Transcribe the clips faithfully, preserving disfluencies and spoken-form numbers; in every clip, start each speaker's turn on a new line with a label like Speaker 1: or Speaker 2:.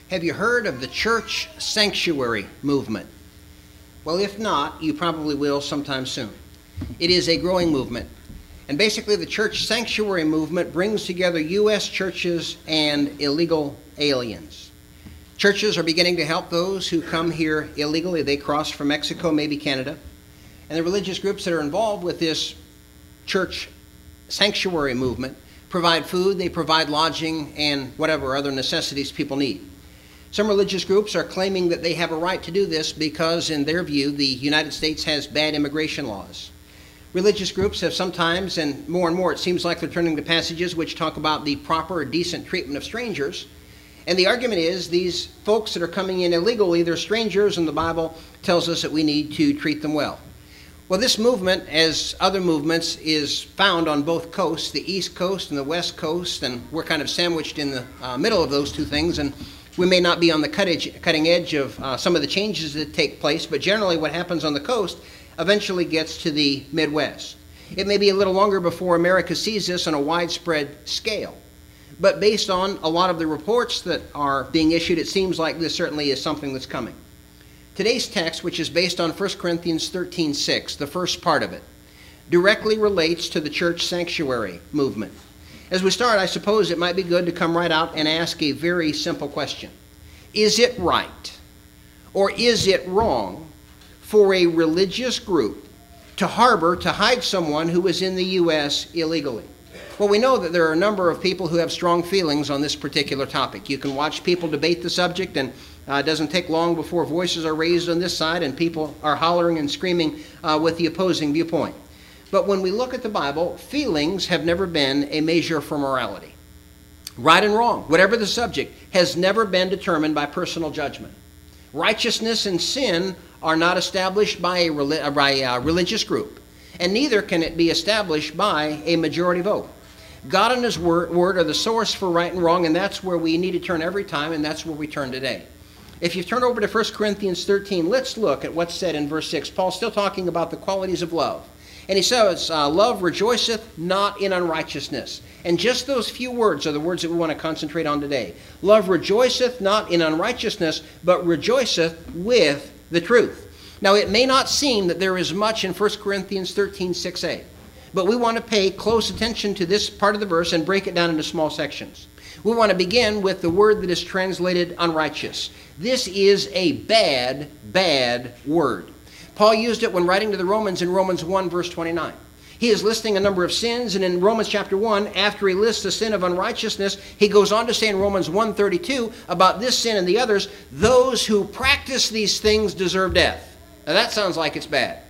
Speaker 1: Have you heard of the church sanctuary movement? Well, if not, you probably will sometime soon. It is a growing movement. And basically, the church sanctuary movement brings together U S churches and illegal aliens. Churches are beginning to help those who come here illegally. They cross from Mexico, maybe Canada. And the religious groups that are involved with this church sanctuary movement provide food, they provide lodging, and whatever other necessities people need. Some religious groups are claiming that they have a right to do this because, in their view, the United States has bad immigration laws. Religious groups have sometimes, and more and more, it seems like they're turning to passages which talk about the proper or decent treatment of strangers. And the argument is these folks that are coming in illegally, they're strangers, and the Bible tells us that we need to treat them well. Well, this movement, as other movements, is found on both coasts, the East Coast and the West Coast, and we're kind of sandwiched in the uh, middle of those two things, and we may not be on the cutting edge of uh, some of the changes that take place, but generally what happens on the coast eventually gets to the Midwest. It may be a little longer before America sees this on a widespread scale, but based on a lot of the reports that are being issued, it seems like this certainly is something that's coming. Today's text, which is based on First Corinthians thirteen six, the first part of it, directly relates to the church sanctuary movement. As we start, I suppose it might be good to come right out and ask a very simple question. Is it right, or is it wrong, for a religious group to harbor, to hide someone who is in the U S illegally? Well, we know that there are a number of people who have strong feelings on this particular topic. You can watch people debate the subject, and uh, it doesn't take long before voices are raised on this side and people are hollering and screaming uh, with the opposing viewpoint. But when we look at the Bible, feelings have never been a measure for morality. Right and wrong, whatever the subject, has never been determined by personal judgment. Righteousness and sin are not established by a, by a religious group, and neither can it be established by a majority vote. God and His word, word are the source for right and wrong, and that's where we need to turn every time, and that's where we turn today. If you turn over to First Corinthians thirteen, let's look at what's said in verse six. Paul's still talking about the qualities of love. And he says, uh, love rejoiceth not in unrighteousness. And just those few words are the words that we want to concentrate on today. Love rejoiceth not in unrighteousness, but rejoiceth with the truth. Now, it may not seem that there is much in First Corinthians thirteen six a, but we want to pay close attention to this part of the verse and break it down into small sections. We want to begin with the word that is translated unrighteous. This is a bad, bad word. Paul used it when writing to the Romans in Romans one, verse twenty-nine. He is listing a number of sins, and in Romans chapter one, after he lists the sin of unrighteousness, he goes on to say in Romans one thirty-two about this sin and the others, those who practice these things deserve death. Now that sounds like it's bad.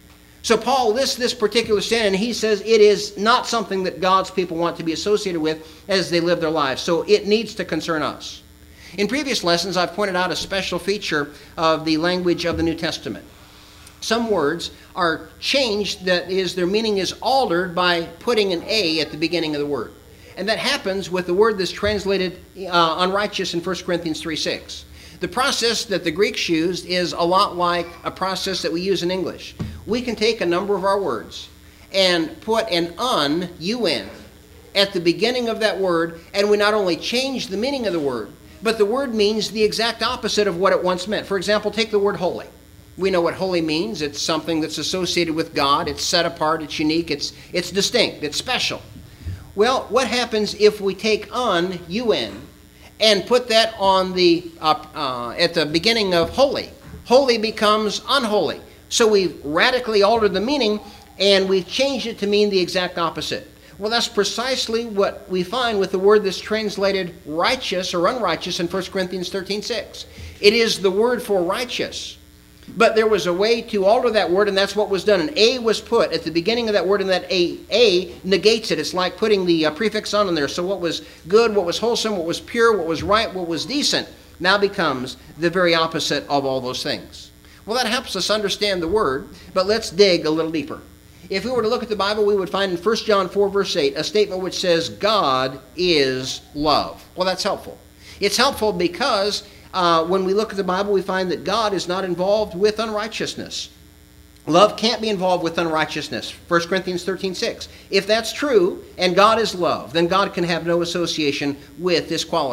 Speaker 1: So Paul lists this particular sin, and he says it is not something that God's people want to be associated with as they live their lives. So it needs to concern us. In previous lessons, I've pointed out a special feature of the language of the New Testament. Some words are changed, that is, their meaning is altered by putting an A at the beginning of the word. And that happens with the word that's translated uh, unrighteous in First Corinthians three six. The process that the Greeks used is a lot like a process that we use in English. We can take a number of our words and put an un, un, at the beginning of that word, and we not only change the meaning of the word, but the word means the exact opposite of what it once meant. For example, take the word holy. We know what holy means. It's something that's associated with God. It's set apart. It's unique. It's, it's distinct. It's special. Well, what happens if we take un, un, and put that on the uh, uh, at the beginning of holy? Holy becomes unholy. So we've radically altered the meaning, and we've changed it to mean the exact opposite. Well, that's precisely what we find with the word that's translated righteous or unrighteous in First Corinthians thirteen six. It is the word for righteous. But there was a way to alter that word, and that's what was done. An A was put at the beginning of that word, and that A, A negates it. It's like putting the uh, prefix on in there. So what was good, what was wholesome, what was pure, what was right, what was decent, now becomes the very opposite of all those things. Well, that helps us understand the word, but let's dig a little deeper. If we were to look at the Bible, we would find in First John four, verse eight, a statement which says, God is love. Well, that's helpful. It's helpful because Uh, when we look at the Bible, we find that God is not involved with unrighteousness. Love can't be involved with unrighteousness. First Corinthians thirteen six. If that's true, and God is love, then God can have no association with this quality.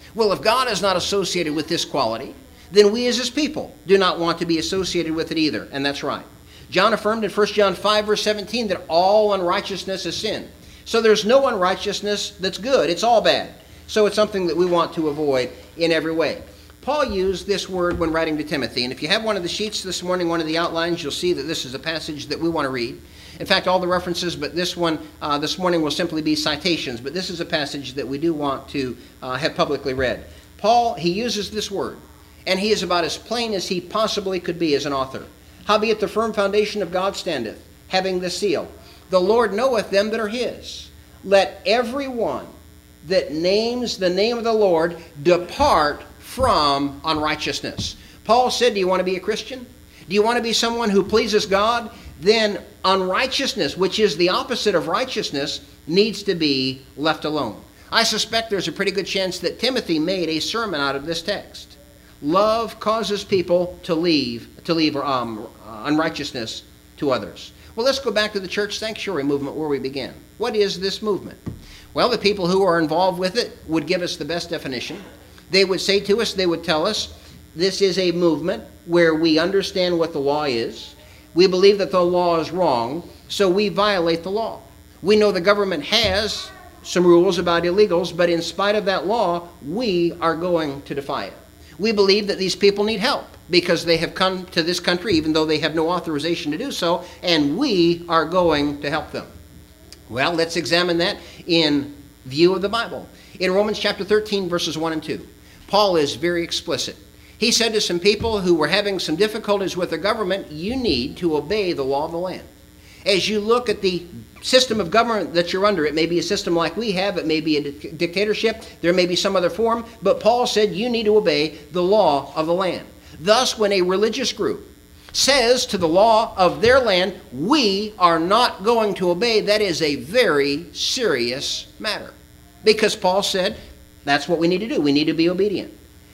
Speaker 1: Well, if God is not associated with this quality, then we as his people do not want to be associated with it either. And that's right. John affirmed in First John five, verse seventeen, that all unrighteousness is sin. So there's no unrighteousness that's good. It's all bad. So it's something that we want to avoid in every way. Paul used this word when writing to Timothy. And if you have one of the sheets this morning, one of the outlines, you'll see that this is a passage that we want to read. In fact, all the references, but this one uh, this morning will simply be citations. But this is a passage that we do want to uh, have publicly read. Paul, he uses this word, and he is about as plain as he possibly could be as an author. Howbeit the firm foundation of God standeth, having this seal. The Lord knoweth them that are his. Let every one that names the name of the Lord depart from unrighteousness. Paul said, do you want to be a Christian? Do you want to be someone who pleases God? Then unrighteousness, which is the opposite of righteousness, needs to be left alone. I suspect there's a pretty good chance that Timothy made a sermon out of this text. Love causes people to leave, to leave um, unrighteousness to others. Well, let's go back to the church sanctuary movement where we began. What is this movement? Well, the people who are involved with it would give us the best definition. They would say to us, they would tell us, this is a movement where we understand what the law is. We believe that the law is wrong, so we violate the law. We know the government has some rules about illegals, but in spite of that law, we are going to defy it. We believe that these people need help because they have come to this country even though they have no authorization to do so, and we are going to help them. Well, let's examine that in view of the Bible. In Romans chapter thirteen, verses one and two, Paul is very explicit. He said to some people who were having some difficulties with the government, you need to obey the law of the land. As you look at the system of government that you're under, it may be a system like we have, it may be a di- dictatorship, there may be some other form, but Paul said you need to obey the law of the land. Thus, when a religious group says to the law of their land, we are not going to obey, that is a very serious matter. Because Paul said that's what we need to do. We need to be obedient.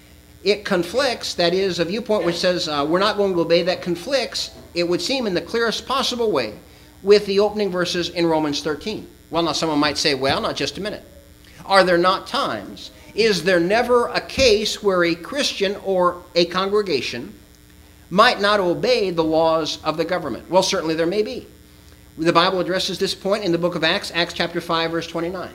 Speaker 1: It conflicts, that is, a viewpoint which says uh, we're not going to obey, that conflicts, it would seem in the clearest possible way, with the opening verses in Romans thirteen. Well, now someone might say, well, not just a minute. Are there not times, is there never a case where a Christian or a congregation might not obey the laws of the government? Well, certainly there may be. The Bible addresses this point in the book of Acts, Acts chapter five, verse twenty-nine.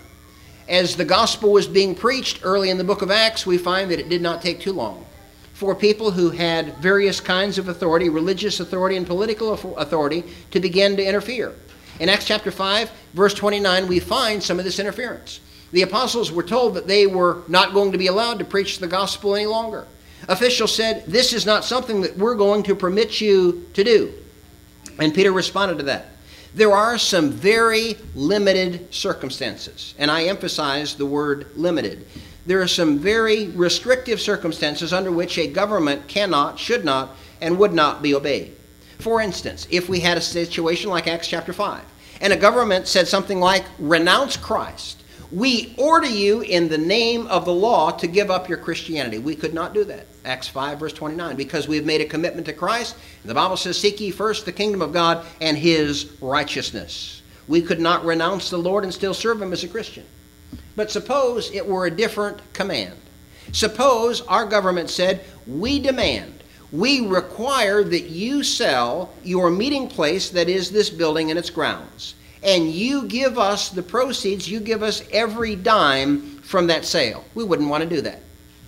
Speaker 1: As the gospel was being preached early in the book of Acts, we find that it did not take too long for people who had various kinds of authority, religious authority and political authority, to begin to interfere. In Acts chapter five, verse twenty-nine, we find some of this interference. The apostles were told that they were not going to be allowed to preach the gospel any longer. Officials said, this is not something that we're going to permit you to do. And Peter responded to that. There are some very limited circumstances, and I emphasize the word limited. There are some very restrictive circumstances under which a government cannot, should not, and would not be obeyed. For instance, if we had a situation like Acts chapter five, and a government said something like, renounce Christ, we order you in the name of the law to give up your Christianity. We could not do that. Acts five, verse twenty-nine, because we have made a commitment to Christ. The Bible says, seek ye first the kingdom of God and his righteousness. We could not renounce the Lord and still serve him as a Christian. But suppose it were a different command. Suppose our government said, we demand, we require that you sell your meeting place, that is this building and its grounds, and you give us the proceeds, you give us every dime from that sale. We wouldn't want to do that.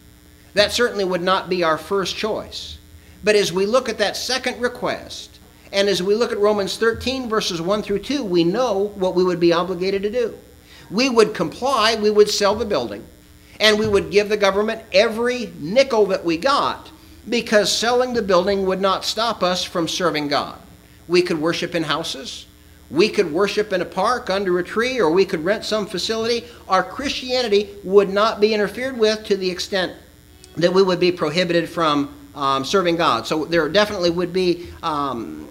Speaker 1: That certainly would not be our first choice. But as we look at that second request, and as we look at Romans thirteen, verses one through two, we know what we would be obligated to do. We would comply, we would sell the building, and we would give the government every nickel that we got, because selling the building would not stop us from serving God. We could worship in houses. We could worship in a park under a tree, or we could rent some facility. Our Christianity would not be interfered with to the extent that we would be prohibited from um, serving God. So there definitely would be um,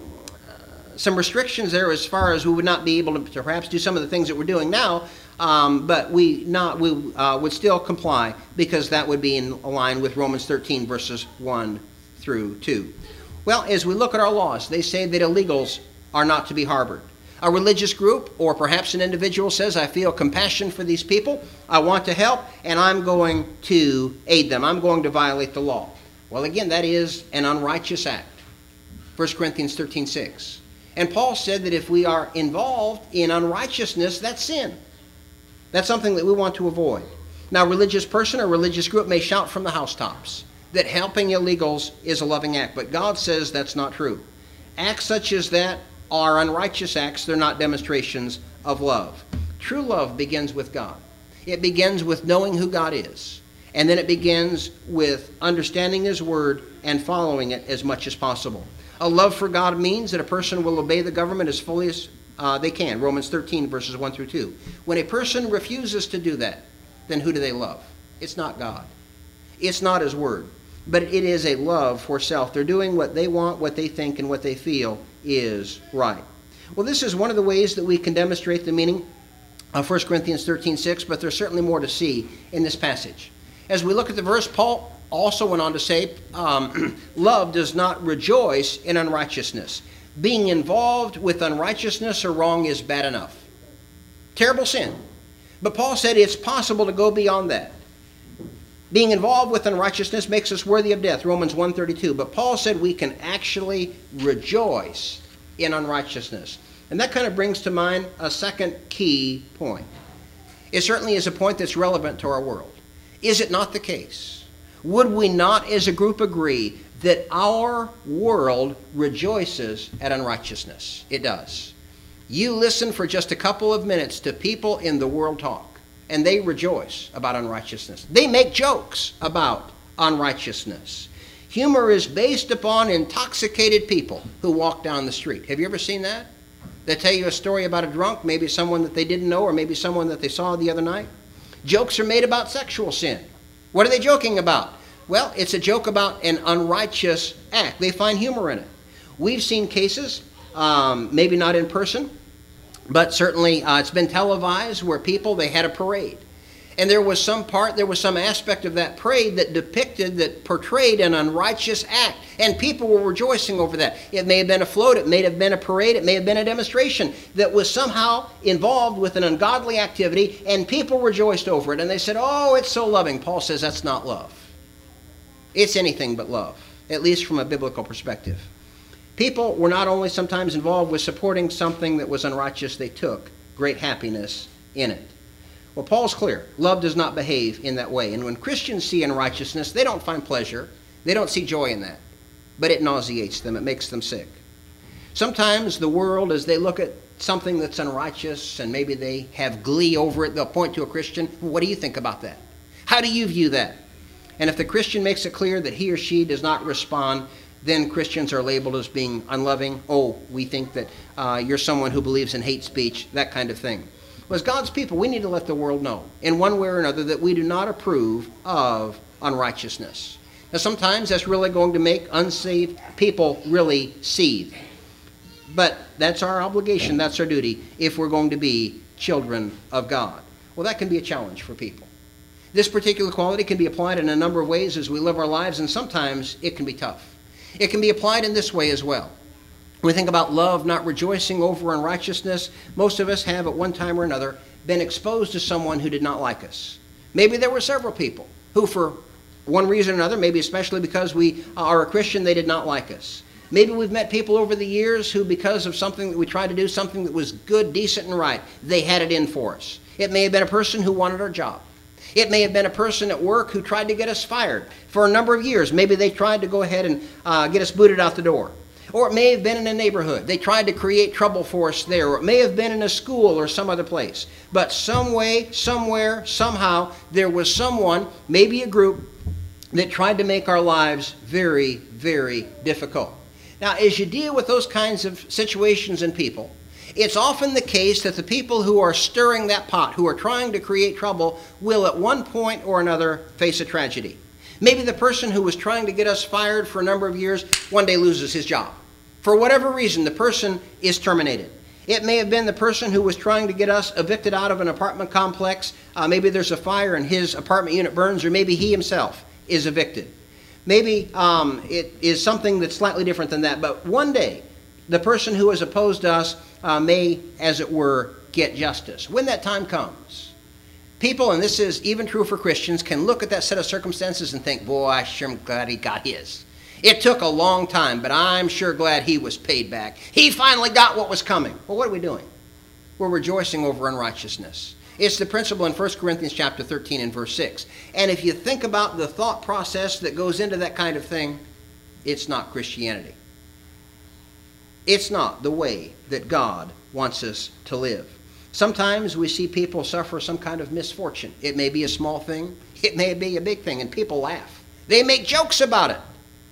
Speaker 1: some restrictions there as far as we would not be able to, to perhaps do some of the things that we're doing now, um, but we not we uh, would still comply, because that would be in line with Romans thirteen, verses one through two. Well, as we look at our laws, they say that illegals are not to be harbored. A religious group or perhaps an individual says, I feel compassion for these people, I want to help, and I'm going to aid them. I'm going to violate the law. Well, again, that is an unrighteous act. First Corinthians thirteen six. And Paul said that if we are involved in unrighteousness, that's sin. That's something that we want to avoid. Now, a religious person or religious group may shout from the housetops that helping illegals is a loving act, but God says that's not true. Acts such as that are unrighteous acts. They're not demonstrations of love. True love begins with God. It begins with knowing who God is. And then it begins with understanding His Word and following it as much as possible. A love for God means that a person will obey the government as fully as uh, they can. Romans thirteen, verses one through two. When a person refuses to do that, then who do they love? It's not God. It's not His Word. But it is a love for self. They're doing what they want, what they think, and what they feel is right. Well, this is one of the ways that we can demonstrate the meaning of First Corinthians thirteen six, but there's certainly more to see in this passage. As we look at the verse, Paul also went on to say, um, love does not rejoice in unrighteousness. Being involved with unrighteousness or wrong is bad enough. Terrible sin. But Paul said it's possible to go beyond that. Being involved with unrighteousness makes us worthy of death, Romans one thirty-two. But Paul said we can actually rejoice in unrighteousness. And that kind of brings to mind a second key point. It certainly is a point that's relevant to our world. Is it not the case? Would we not as a group agree that our world rejoices at unrighteousness? It does. You listen for just a couple of minutes to people in the world talk, and they rejoice about unrighteousness. They make jokes about unrighteousness. Humor is based upon intoxicated people who walk down the street. Have you ever seen that? They tell you a story about a drunk, maybe someone that they didn't know, or maybe someone that they saw the other night. Jokes are made about sexual sin. What are they joking about? Well, it's a joke about an unrighteous act. They find humor in it. We've seen cases, um, maybe not in person, but certainly uh, it's been televised where people, they had a parade. And there was some part, there was some aspect of that parade that depicted, that portrayed an unrighteous act. And people were rejoicing over that. It may have been a float, it may have been a parade, it may have been a demonstration that was somehow involved with an ungodly activity, and people rejoiced over it. And they said, oh, it's so loving. Paul says that's not love. It's anything but love, at least from a biblical perspective. People were not only sometimes involved with supporting something that was unrighteous, they took great happiness in it. Well, Paul's clear. Love does not behave in that way. And when Christians see unrighteousness, they don't find pleasure. They don't see joy in that. But it nauseates them. It makes them sick. Sometimes the world, as they look at something that's unrighteous and maybe they have glee over it, they'll point to a Christian. What do you think about that? How do you view that? And if the Christian makes it clear that he or she does not respond, then Christians are labeled as being unloving. Oh, we think that uh, you're someone who believes in hate speech, that kind of thing. Well, as God's people, we need to let the world know in one way or another that we do not approve of unrighteousness. Now, sometimes that's really going to make unsaved people really seethe. But that's our obligation, that's our duty, if we're going to be children of God. Well, that can be a challenge for people. This particular quality can be applied in a number of ways as we live our lives, and sometimes it can be tough. It can be applied in this way as well. When we think about love not rejoicing over unrighteousness, most of us have at one time or another been exposed to someone who did not like us. Maybe there were several people who for one reason or another, maybe especially because we are a Christian, they did not like us. Maybe we've met people over the years who, because of something that we tried to do, something that was good, decent, and right, they had it in for us. It may have been a person who wanted our job. It may have been a person at work who tried to get us fired for a number of years. Maybe they tried to go ahead and uh, get us booted out the door. Or it may have been in a neighborhood. They tried to create trouble for us there. Or it may have been in a school or some other place. But some way, somewhere, somehow, there was someone, maybe a group, that tried to make our lives very, very difficult. Now, as you deal with those kinds of situations and people, it's often the case that the people who are stirring that pot, who are trying to create trouble, will at one point or another face a tragedy. Maybe the person who was trying to get us fired for a number of years one day loses his job. For whatever reason, the person is terminated. It may have been the person who was trying to get us evicted out of an apartment complex. Uh, maybe there's a fire and his apartment unit burns, or maybe he himself is evicted. Maybe um, it is something that's slightly different than that. But one day, the person who is opposed to us uh, may, as it were, get justice. When that time comes, people, and this is even true for Christians, can look at that set of circumstances and think, boy, I sure am glad he got his. It took a long time, but I'm sure glad he was paid back. He finally got what was coming. Well, what are we doing? We're rejoicing over unrighteousness. It's the principle in First Corinthians chapter thirteen and verse six. And if you think about the thought process that goes into that kind of thing, it's not Christianity. It's not the way that God wants us to live. Sometimes we see people suffer some kind of misfortune. It may be a small thing. It may be a big thing, and people laugh. They make jokes about it.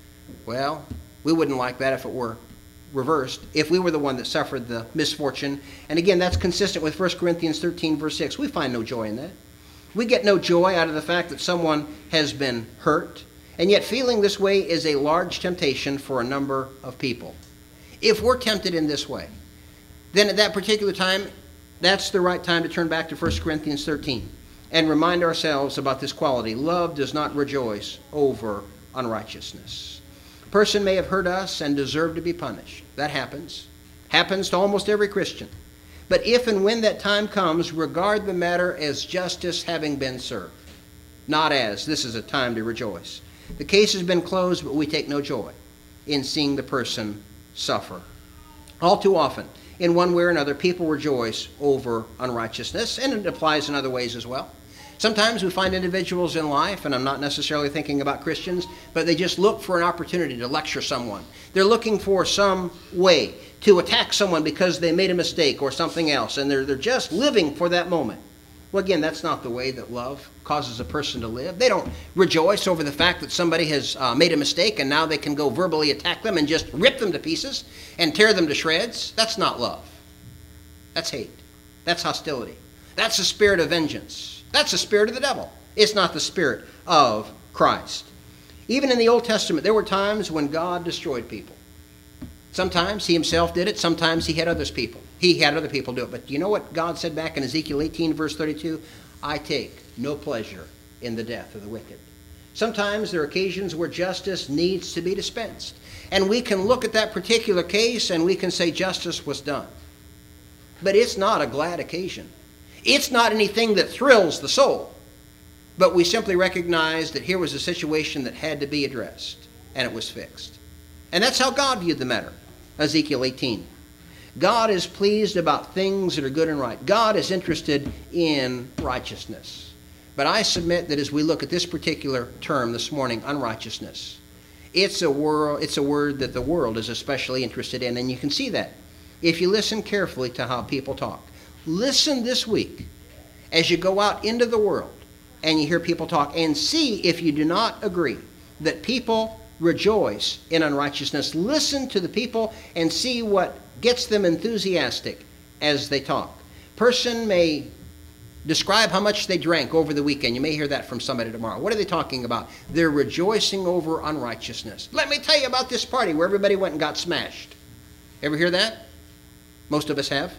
Speaker 1: Well, we wouldn't like that if it were reversed, if we were the one that suffered the misfortune. And again, that's consistent with First Corinthians thirteen, verse six. We find no joy in that. We get no joy out of the fact that someone has been hurt, and yet feeling this way is a large temptation for a number of people. If we're tempted in this way, then at that particular time, that's the right time to turn back to First Corinthians thirteen and remind ourselves about this quality. Love does not rejoice over unrighteousness. A person may have hurt us and deserve to be punished. That happens. Happens to almost every Christian. But if and when that time comes, regard the matter as justice having been served, not as this is a time to rejoice. The case has been closed, but we take no joy in seeing the person suffer. All too often, in one way or another, people rejoice over unrighteousness, and it applies in other ways as well. Sometimes we find individuals in life, and I'm not necessarily thinking about Christians, but they just look for an opportunity to lecture someone. They're looking for some way to attack someone because they made a mistake or something else, and they're, they're just living for that moment. Well, again, that's not the way that love causes a person to live. They don't rejoice over the fact that somebody has uh, made a mistake and now they can go verbally attack them and just rip them to pieces and tear them to shreds. That's not love. That's hate. That's hostility. That's the spirit of vengeance. That's the spirit of the devil. It's not the spirit of Christ. Even in the Old Testament, there were times when God destroyed people. Sometimes he himself did it. Sometimes he had others people. He had other people do it. But you know what God said back in Ezekiel eighteen, verse thirty-two? I take no pleasure in the death of the wicked. Sometimes there are occasions where justice needs to be dispensed. And we can look at that particular case and we can say justice was done. But it's not a glad occasion. It's not anything that thrills the soul. But we simply recognize that here was a situation that had to be addressed, and it was fixed. And that's how God viewed the matter. Ezekiel eighteen. God is pleased about things that are good and right. God is interested in righteousness. But I submit that as we look at this particular term this morning, unrighteousness, it's a, wor- it's a word that the world is especially interested in, and you can see that if you listen carefully to how people talk. Listen this week as you go out into the world and you hear people talk, and see if you do not agree that people rejoice in unrighteousness. Listen to the people and see what gets them enthusiastic as they talk. Person may describe how much they drank over the weekend. You may hear that from somebody tomorrow. What are they talking about? They're rejoicing over unrighteousness. Let me tell you about this party where everybody went and got smashed. Ever hear that? Most of us have.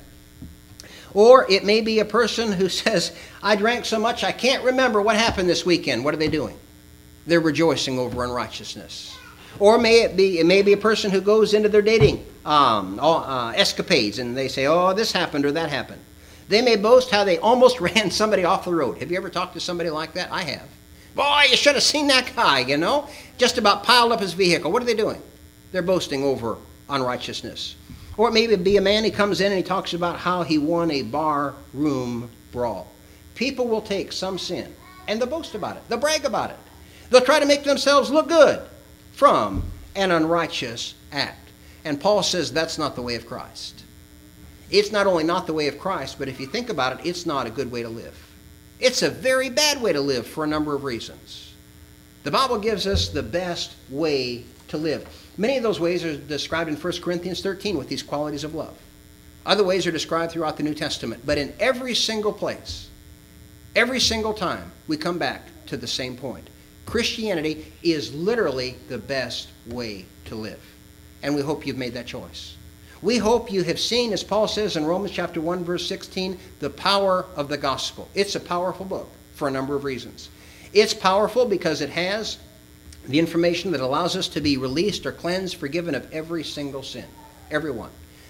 Speaker 1: Or it may be a person who says, I drank so much I can't remember what happened this weekend. What are they doing? They're rejoicing over unrighteousness. Or may it be it may be a person who goes into their dating um, uh, escapades and they say, oh, this happened or that happened. They may boast how they almost ran somebody off the road. Have you ever talked to somebody like that? I have. Boy, you should have seen that guy, you know. Just about piled up his vehicle. What are they doing? They're boasting over unrighteousness. Or it may be a man who comes in and he talks about how he won a bar room brawl. People will take some sin and they'll boast about it. They'll brag about it. They'll try to make themselves look good from an unrighteous act. And Paul says that's not the way of Christ. It's not only not the way of Christ, but if you think about it, it's not a good way to live. It's a very bad way to live for a number of reasons. The Bible gives us the best way to live. Many of those ways are described in First Corinthians thirteen with these qualities of love. Other ways are described throughout the New Testament. But in every single place, every single time, we come back to the same point. Christianity is literally the best way to live. And we hope you've made that choice. We hope you have seen, as Paul says in Romans chapter one, verse sixteen, the power of the gospel. It's a powerful book for a number of reasons. It's powerful because it has the information that allows us to be released or cleansed, forgiven of every single sin. Every one.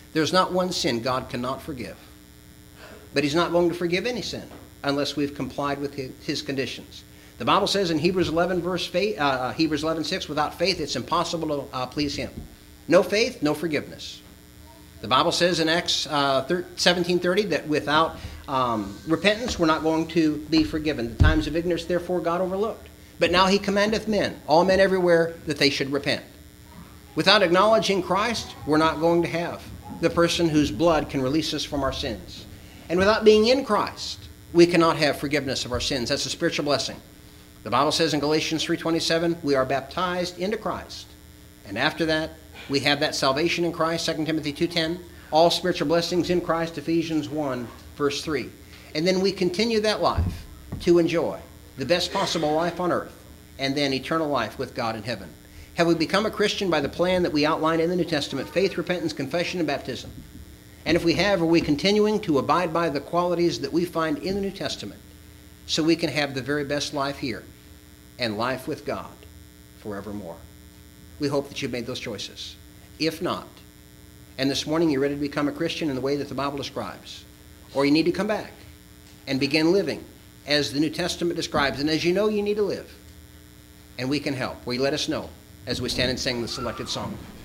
Speaker 1: There's not one sin God cannot forgive. But he's not going to forgive any sin unless we've complied with his conditions. The Bible says in Hebrews eleven, verse uh, Hebrews eleven six, without faith it's impossible to uh, please him. No faith, no forgiveness. The Bible says in Acts uh, seventeen thirty that without um, repentance we're not going to be forgiven. The times of ignorance therefore God overlooked. But now he commandeth men, all men everywhere, that they should repent. Without acknowledging Christ, we're not going to have the person whose blood can release us from our sins. And without being in Christ, we cannot have forgiveness of our sins. That's a spiritual blessing. The Bible says in Galatians three twenty-seven, we are baptized into Christ. And after that, we have that salvation in Christ, Second Timothy two ten, all spiritual blessings in Christ, Ephesians one, verse three. And then we continue that life to enjoy the best possible life on earth, and then eternal life with God in heaven. Have we become a Christian by the plan that we outlined in the New Testament, faith, repentance, confession, and baptism? And if we have, are we continuing to abide by the qualities that we find in the New Testament so we can have the very best life here and life with God forevermore? We hope that you've made those choices. If not, and this morning you're ready to become a Christian in the way that the Bible describes, or you need to come back and begin living as the New Testament describes, and as you know you need to live, and we can help. Will you let us know as we stand and sing the selected song?